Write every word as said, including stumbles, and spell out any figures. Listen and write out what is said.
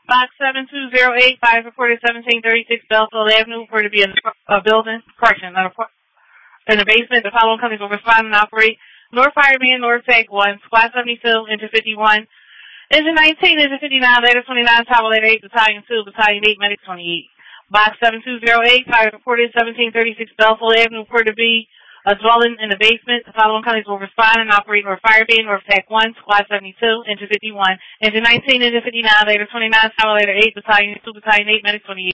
Box seven two zero eight, five reported seventeen thirty-six Bellfield Avenue, reported to be in a building, correction, not a, in the basement. The following companies will respond and operate. North Fireman, North Tech one, Squad seventy-two, Engine fifty-one, Engine nineteen, Engine fifty-nine, Later twenty-nine, Tower Later eight, Battalion two, Battalion eight, Medic twenty-eight. Box seven two zero eight, five reported seventeen thirty-six Bellfield Avenue, reported to be a dwelling in the basement. The following companies will respond and operate. North Fireman, North Tech one, Squad seventy-two, Engine fifty-one, Engine nineteen, Engine fifty-nine, Later twenty-nine, Tower Later eight, Battalion two, Battalion eight, Medic twenty-eight.